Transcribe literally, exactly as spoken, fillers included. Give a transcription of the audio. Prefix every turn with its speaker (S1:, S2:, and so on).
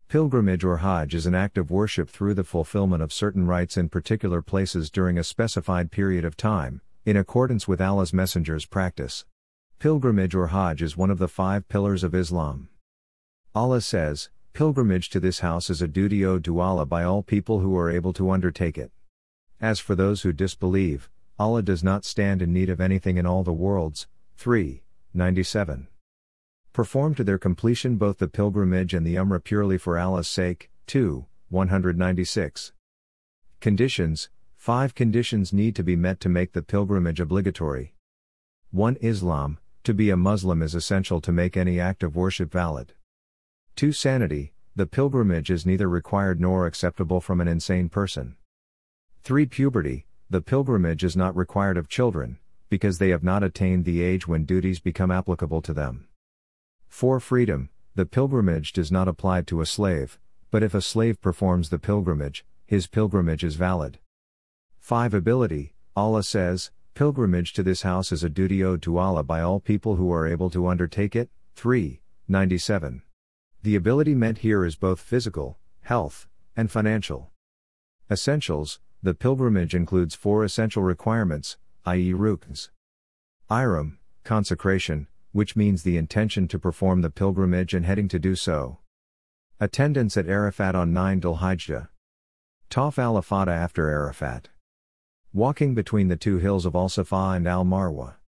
S1: Pilgrimage or Hajj is an act of worship through the fulfillment of certain rites in particular places during a specified period of time, in accordance with Allah's Messenger's practice. Pilgrimage or Hajj is one of the five pillars of Islam. Allah says, "Pilgrimage to this house is a duty owed to Allah by all people who are able to undertake it. As for those who disbelieve, Allah does not stand in need of anything in all the worlds." three ninety-seven. Perform to their completion both the pilgrimage and the Umrah purely for Allah's sake. two one ninety-six. Conditions. Five conditions need to be met to make the pilgrimage obligatory. one. Islam. To be a Muslim is essential to make any act of worship valid. two. Sanity. The pilgrimage is neither required nor acceptable from an insane person. three. Puberty. The pilgrimage is not required of children, because they have not attained the age when duties become applicable to them. four. Freedom. The pilgrimage does not apply to a slave, but if a slave performs the pilgrimage, his pilgrimage is valid. five. Ability. Allah says, "Pilgrimage to this house is a duty owed to Allah by all people who are able to undertake it." three ninety-seven. The ability meant here is both physical, health, and financial. Essentials. The pilgrimage includes four essential requirements, that is rukns. Ihram, consecration, which means the intention to perform the pilgrimage and heading to do so. Attendance at Arafat on nine Dhul Hijjah. Tawaf al-Afada after Arafat. Walking between the two hills of Al-Safa and Al-Marwa.